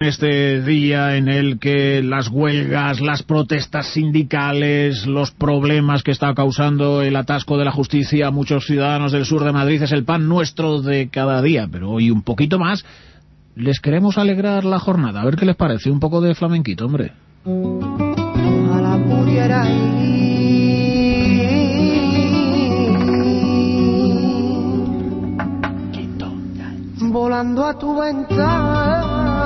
Este día en el que las huelgas, las protestas sindicales, los problemas que está causando el atasco de la justicia a muchos ciudadanos del sur de Madrid es el pan nuestro de cada día, pero hoy un poquito más les queremos alegrar la jornada. A ver qué les parece, un poco de flamenquito, hombre. Ojalá pudiera volando a tu ventana.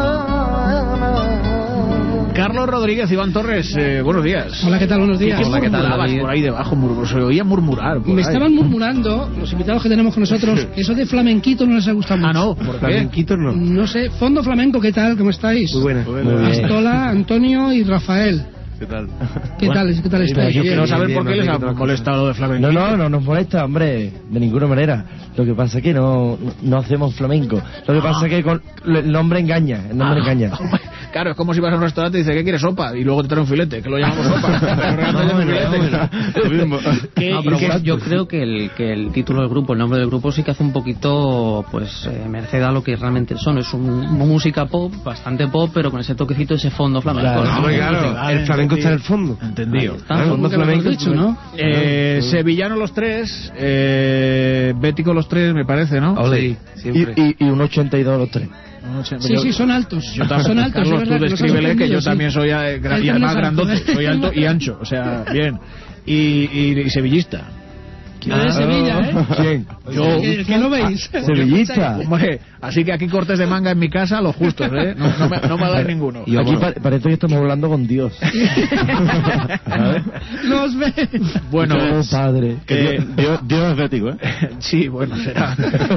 Carlos Rodríguez, Iván Torres, buenos días. Hola, ¿qué tal? Buenos días. Hola, ¿qué tal? Por ahí debajo, se oía murmurar. Me estaban murmurando, los invitados que tenemos con nosotros, que eso de flamenquito no les ha gustado mucho. Ah, no, ¿por qué? Flamenquito no. No sé, Fondo Flamenco, ¿qué tal? ¿Cómo estáis? Muy buena. Astola, Antonio y Rafael. ¿Qué tal? ¿Qué tal estáis? Yo quiero saber por qué les ha molestado lo de flamenco. No nos molesta, hombre, de ninguna manera. Lo que pasa es que no hacemos flamenco. Lo que pasa es que el nombre engaña. Claro, es como si vas a un restaurante y dices, ¿qué quieres? Sopa, y luego te trae un filete, que lo llamamos sopa. Yo creo que el título del grupo, el nombre del grupo sí que hace un poquito, pues, merced a lo que realmente son. Es música pop, bastante pop, pero con ese toquecito, ese fondo flamenco. Claro, el flamenco está en el fondo. Entendido. El fondo flamenco dicho, ¿no? Sevillano los tres, bético los tres, me parece, ¿no? Sí, siempre. Y un 82 los tres. Sí, son altos. Son altos. Carlos, tú descríbele que yo también soy y además grandote, soy alto y ancho, o sea, bien. Y sevillista. ¿Quién es de Sevilla, ¿Quién? Yo. ¿Qué no veis? Sevillista. Hombre, así que aquí cortes de manga en mi casa, los justos, ¿eh? No me da ninguno. Y aquí parece que estamos hablando con Dios. Los ves. Bueno, padre. Dios es bético, ¿eh? Sí, bueno, será.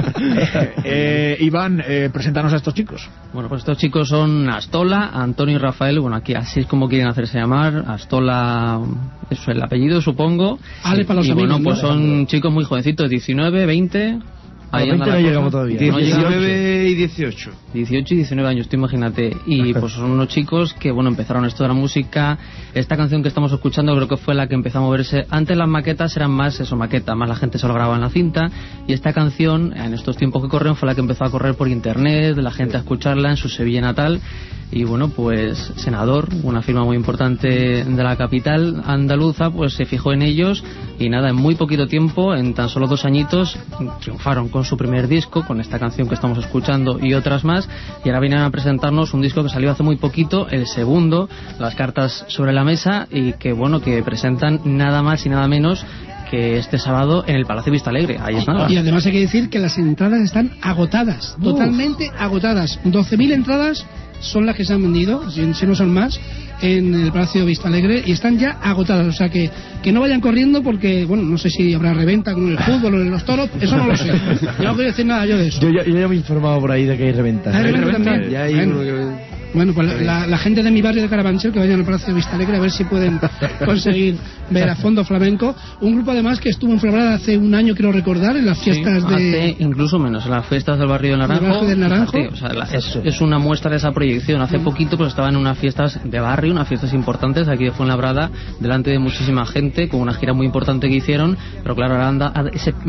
Iván, preséntanos a estos chicos. Bueno, pues estos chicos son Astola, Antonio y Rafael. Bueno, aquí así es como quieren hacerse llamar. Astola es el apellido, supongo. Ale para los y amigos, bueno, pues ¿no? son chicos muy jovencitos, 19, 20... A 20 no llegamos todavía. 19 y 18. 18 y 19 años, tú imagínate. Y pues son unos chicos que, bueno, empezaron esto de la música. Esta canción que estamos escuchando creo que fue la que empezó a moverse. Antes las maquetas eran más maqueta, más la gente se lo grababa en la cinta. Y esta canción, en estos tiempos que corrieron, fue la que empezó a correr por internet, la gente a escucharla en su Sevilla natal. Y bueno, pues Senador, una firma muy importante de la capital andaluza, pues se fijó en ellos y nada, en muy poquito tiempo, en tan solo 2 añitos, triunfaron con su primer disco, con esta canción que estamos escuchando y otras más, y ahora vienen a presentarnos un disco que salió hace muy poquito, el segundo, Las cartas sobre la mesa, y que bueno, que presentan nada más y nada menos que este sábado en el Palacio Vista Alegre. Ahí es nada. Y además hay que decir que las entradas están agotadas, totalmente agotadas. 12.000 entradas son las que se han vendido, si no son más, en el Palacio Vista Alegre, y están ya agotadas, o sea que no vayan corriendo porque, bueno, no sé si habrá reventa con el fútbol o en los toros, eso no lo sé. Yo no quiero decir nada yo de eso. Yo ya me he informado por ahí de que hay reventa. ¿Hay reventa también? Ya hay uno que... Bueno, pues la gente de mi barrio de Carabanchel que vayan al Palacio de Vista Alegre a ver si pueden conseguir ver a Fondo Flamenco. Un grupo además que estuvo en Fuenlabrada hace un año, quiero recordar, en las fiestas hace incluso menos, en las fiestas del barrio del Naranjo. Fíjate, o sea, es una muestra de esa proyección. Hace poquito pues estaban en unas fiestas de barrio, unas fiestas importantes aquí de Fuenlabrada, delante de muchísima gente, con una gira muy importante que hicieron, pero claro, ahora anda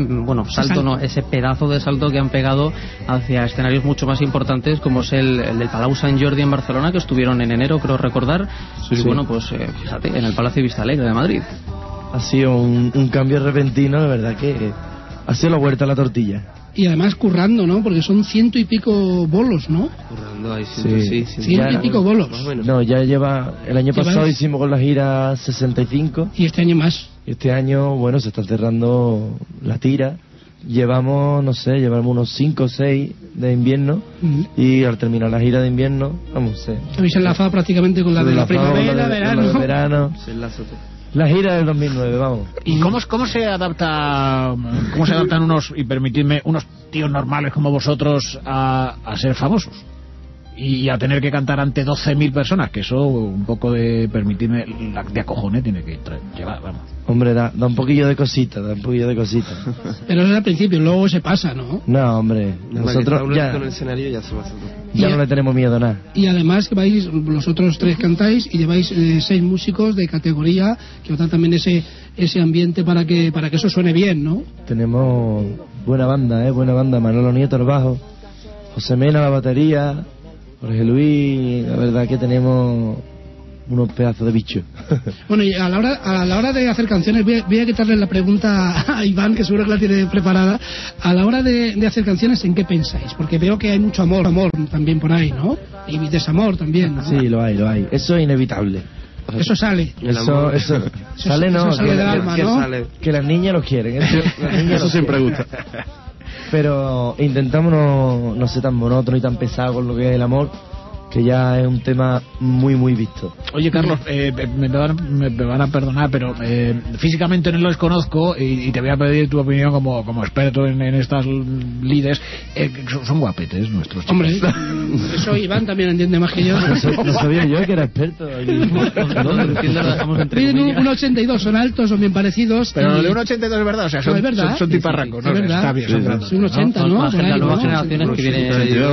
ese pedazo de salto que han pegado hacia escenarios mucho más importantes, como es el del Palau Sant Jordi en Barcelona, que estuvieron en enero, creo recordar, bueno, pues fíjate, en el Palacio Vista Alegre de Madrid. Ha sido un cambio repentino, de verdad que ha sido la vuelta a la tortilla. Y además currando, ¿no? Porque son 100 y pico bolos, ¿no? Currando, hay 100 y pico bolos. No, ya lleva... El año pasado hicimos con la gira 65. Y este año más. Y este año, bueno, se está cerrando la tira. Llevamos unos 5 o 6 de invierno. Y al terminar la gira de invierno, habéis enlazado prácticamente con la de la primavera, verano. Se enlaza todo. La gira del 2009, vamos. ¿Y cómo se adaptan unos, y permitidme, unos tíos normales como vosotros a ser famosos? Y a tener que cantar ante 12.000 personas, que eso un poco de, permitirme, de acojones tiene que llevar, vamos. Hombre, da un poquillo de cosita, Pero eso es al principio, luego se pasa, ¿no? No, hombre, nosotros ya con el escenario ya se va a hacer. Ya no le tenemos miedo a nada. Y además que vais, los otros 3 cantáis y lleváis 6 músicos de categoría que os dan también ese ambiente para que eso suene bien, ¿no? Tenemos buena banda, Manolo Nieto al bajo, José Mena a la batería, Jorge Luis, la verdad que tenemos unos pedazos de bichos. Bueno, y a la hora de hacer canciones, voy a quitarle la pregunta a Iván, que seguro que la tiene preparada. A la hora de hacer canciones, ¿en qué pensáis? Porque veo que hay mucho amor también por ahí, ¿no? Y desamor también, ¿no? Sí, lo hay. Eso es inevitable. Eso sale. Eso sale, no. Eso sale del alma, ¿no? Que las niñas lo quieren. Eso siempre gusta. Pero intentamos no ser tan monótono y tan pesado con lo que es el amor, que ya es un tema muy muy visto. Oye, Carlos, me van a perdonar, pero físicamente no los conozco y te voy a pedir tu opinión como experto en estas lides. Son guapetes nuestros chicos. Hombre, eso Iván también entiende más que yo. No sabía yo que era experto. Piden un 82, son altos, son bien parecidos. Pero lo de un 82 es verdad, o sea, son tiparrangos, ¿no? Está bien, son grandes. Un 80, ¿no? Las nuevas generaciones que vienen...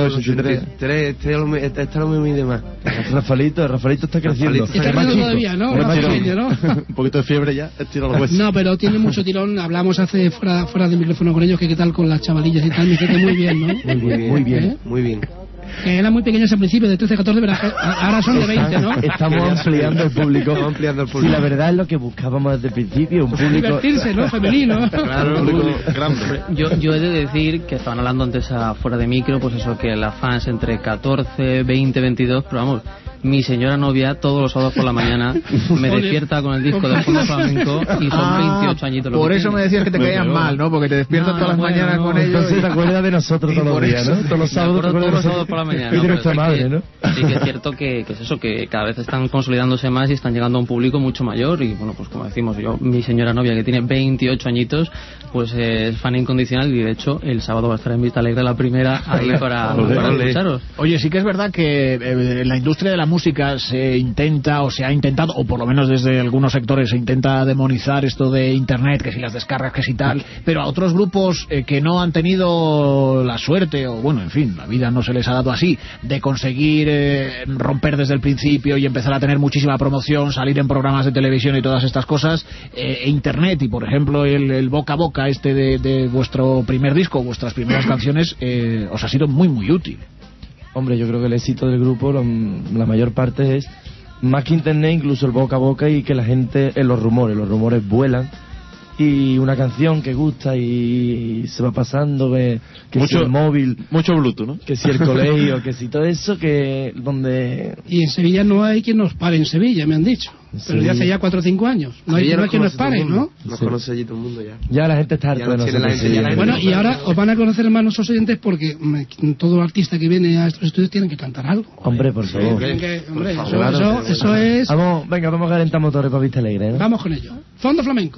83, está muy de más. Rafaelito está creciendo. Está creciendo todavía, ¿no? Más pequeño, ¿no? Un poquito de fiebre ya, estira los huesos. No, pero tiene mucho tirón. Hablamos hace fuera de micrófono con ellos, que qué tal con las chavalillas y tal. Me dice que muy bien, ¿no? Muy bien. Que eran muy pequeños al principio, de 13, 14, pero ahora son de 20, ¿no? Estamos ampliando el público. Sí, la verdad es lo que buscábamos desde el principio, un público... Divertirse, ¿no? Femenino. Claro, un público grande. Yo he de decir que estaban hablando antes fuera de micro, pues eso, que las fans entre 14, 20, 22, pero vamos, mi señora novia todos los sábados por la mañana me despierta con el disco de fondo flamenco y son 28 añitos. Por eso me decías que te caían mal, ¿no? Porque te despiertas todas las mañanas con ellos. Entonces te acuerdas de nosotros todos los días, ¿no? Todos los sábados por la mañana. Y de nuestra madre, ¿no? Sí que es cierto que es eso, que cada vez están consolidándose más y están llegando a un público mucho mayor. Y bueno, pues como decimos, mi señora novia, que tiene 28 añitos, pues es fan incondicional, y de hecho el sábado va a estar en Vista Alegre la primera ahí para escucharos. Oye, sí que es verdad que en la industria de la música se intenta, o se ha intentado, o por lo menos desde algunos sectores se intenta demonizar esto de internet, que si las descargas, que si tal, pero a otros grupos que no han tenido la suerte, o bueno, en fin, la vida no se les ha dado así, de conseguir romper desde el principio y empezar a tener muchísima promoción, salir en programas de televisión y todas estas cosas, internet y por ejemplo el boca a boca de vuestro primer disco, vuestras primeras canciones, os ha sido muy muy útil. Hombre, yo creo que el éxito del grupo, la mayor parte es más que internet, incluso el boca a boca, y que la gente, los rumores vuelan, y una canción que gusta y se va pasando, que mucho, si el móvil, mucho Bluetooth, ¿no? Que si el colegio, que si todo eso, que donde... Y en Sevilla no hay quien nos pare en Sevilla, me han dicho. Pero ya hace ya 4 o 5 años. No hay quien nos pare, ¿no? Nos conoce allí todo el mundo ya. Ya la gente está harta de nosotros. Bueno, y ahora os van a conocer más nuestros oyentes, porque todo artista que viene a estos estudios tienen que cantar algo. Hombre, por favor. Eso es... Vamos a calentar motores para Vista Alegre, ¿no? Vamos con ello. Fondo flamenco.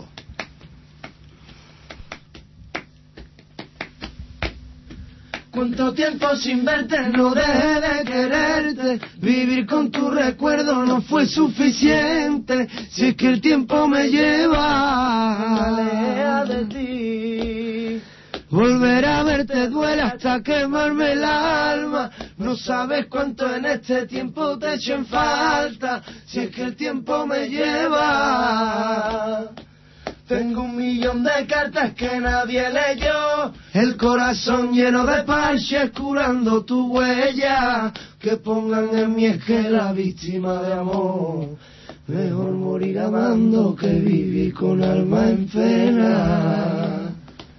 Cuánto tiempo sin verte, no dejé de quererte. Vivir con tu recuerdo no fue suficiente. Si es que el tiempo me lleva aleja de ti. Volver a verte duele hasta quemarme el alma. No sabes cuánto en este tiempo te echo en falta. Si es que el tiempo me lleva. Tengo 1.000.000 de cartas que nadie leyó, el corazón lleno de parches curando tu huella, que pongan en mi esquela víctima de amor. Mejor morir amando que vivir con alma en pena.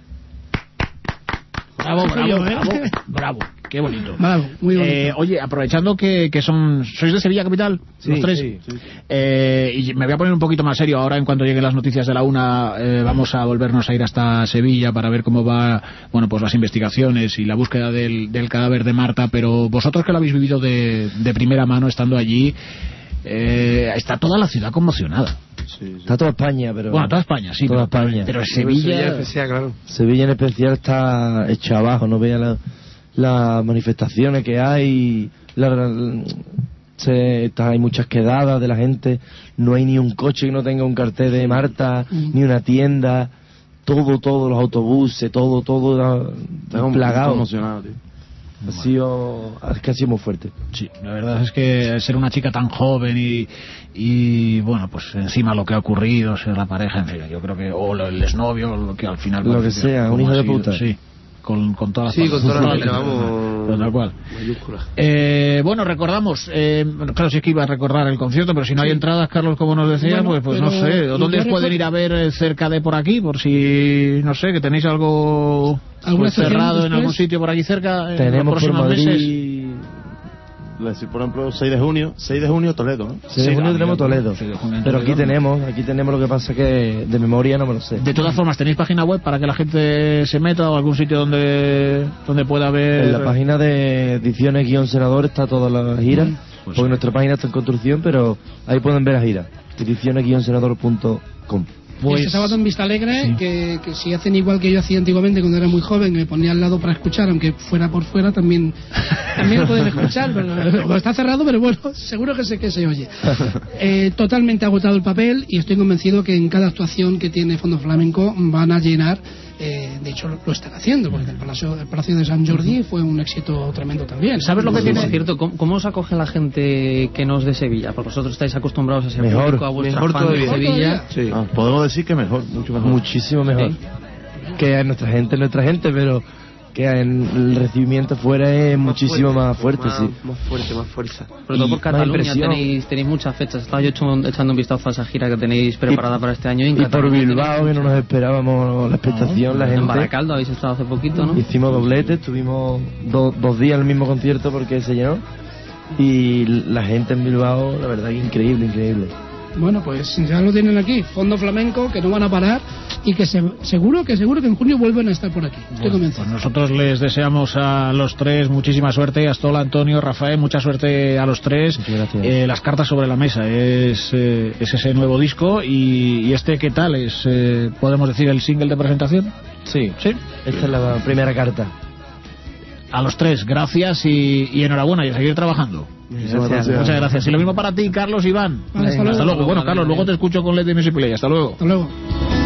Bravo. Qué bonito. Bravo, muy bonito. Oye, aprovechando que sois de Sevilla capital, sí, los tres. Sí. Y me voy a poner un poquito más serio. Ahora, en cuanto lleguen las noticias de la una, vamos a volvernos a ir hasta Sevilla para ver cómo va, bueno, pues las investigaciones y la búsqueda del cadáver de Marta. Pero vosotros, que lo habéis vivido de primera mano estando allí, está toda la ciudad conmocionada. Sí. Está toda España, pero... Bueno, toda España, sí. Toda España. Pero Sevilla... Sevilla en especial está hecha abajo, no vea las manifestaciones que hay, hay muchas quedadas de la gente, no hay ni un coche que no tenga un cartel de Marta, ni una tienda, todos los autobuses, todo plagado. Emocionado, tío. Ha sido muy fuerte. Sí, la verdad es que ser una chica tan joven y bueno, pues encima lo que ha ocurrido, ser la pareja, en fin, yo creo que, o el exnovio, lo que al final... Lo que sea, un hijo de puta. Sí. con todas las Sí, con todas las letras, vamos. tal cual. Mayúsculas. Bueno, recordamos, claro, sí que iba a recordar el concierto, pero si no hay entradas, Carlos, como nos decía, Bueno, pues no pero sé, ¿dónde os yo pueden ir a ver cerca de por aquí? Por si, no sé, que tenéis algo pues, cerrado en algún sitio por aquí cerca en Tenemos los por próximos meses. Madrid... Por ejemplo, 6 de junio, Toledo, ¿no? 6 de junio tenemos Toledo. 6 de junio en Pero aquí Toledo. tenemos lo que pasa que de memoria no me lo sé. De todas formas, ¿tenéis página web para que la gente se meta o algún sitio donde pueda ver? En la página de Ediciones-Senador está toda la gira, Pues porque nuestra página está en construcción, pero ahí pueden ver la gira. Ediciones-Senador.com. Pues, este sábado en Vista Alegre, que si hacen igual que yo hacía antiguamente cuando era muy joven, me ponía al lado para escuchar, aunque fuera por fuera, también lo pueden escuchar, pero está cerrado, pero bueno, seguro que se oye. Totalmente agotado el papel y estoy convencido que en cada actuación que tiene Fondo Flamenco van a llenar, de hecho lo están haciendo, porque el Palacio de Sant Jordi fue un éxito tremendo también. ¿Sabes lo que tiene? Es cierto, ¿cómo os acoge la gente que no es de Sevilla? Porque vosotros estáis acostumbrados a ser Mejor, público, a vuestros mejor fans de todavía. Sevilla. Sí. Podemos decir que mejor, mucho mejor. Muchísimo mejor. Sí. Que nuestra gente, pero que el recibimiento fuera es muchísimo más fuerte, sí. Más fuerte, más fuerza. Sobre todo Y por más Cataluña impresión. tenéis muchas fechas. Estaba yo echando un vistazo a esa gira que tenéis preparada para este año. Y por Cataluña Bilbao, tenéis que no nos esperábamos la expectación, la En gente. Baracaldo habéis estado hace poquito, ¿no? Hicimos doblete, estuvimos 2 días en el mismo concierto porque se llenó. Y la gente en Bilbao, la verdad que increíble. Bueno, pues ya lo tienen aquí, Fondo Flamenco, que no van a parar y que seguro que en junio vuelven a estar por aquí. Estoy convencido. Pues nosotros les deseamos a los tres muchísima suerte, Astola, Antonio, Rafael, mucha suerte a los tres. Muchas gracias. Las cartas sobre la mesa es ese nuevo disco y ¿qué tal? ¿Es, podemos decir, el single de presentación? Sí, Sí. esta es la primera carta. A los tres, gracias y enhorabuena y a seguir trabajando. Gracias. Muchas gracias. Y lo mismo para ti, Carlos, Iván. Vale, hasta luego. Bueno, Carlos, luego te escucho con Let the Music Play. Hasta luego. Hasta luego.